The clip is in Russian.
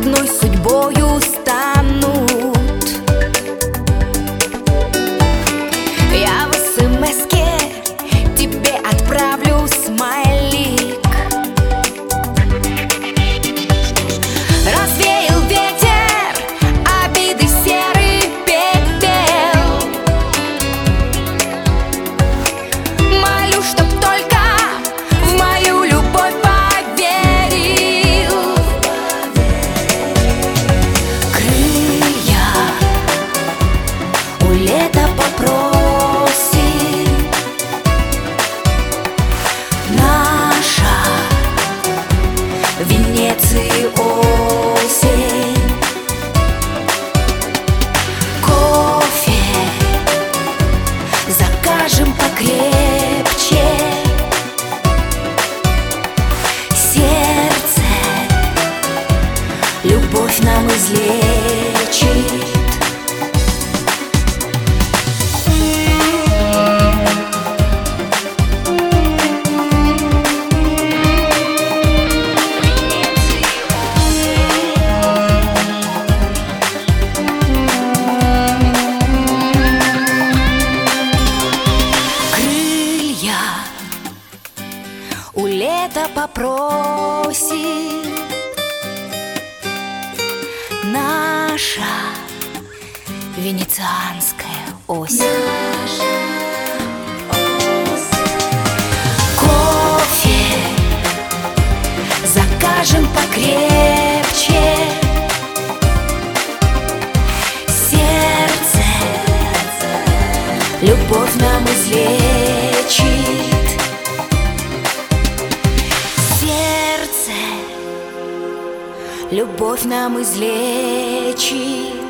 одной судьбою станут. Я в СМС-ке тебе отправлю смайлик. Развеял ветер обиды, серый пепел. Молю, чтоб только в мою любовь поверил. Крылья у лета попросим. Наша в Венеции осень. Кофе закажем покрепче. Сердце любовь нам излечит. У лета попросим. Наша венецианская осень. Кофе закажем покрепче. Сердце любовь нам излечит. Любовь нам излечит.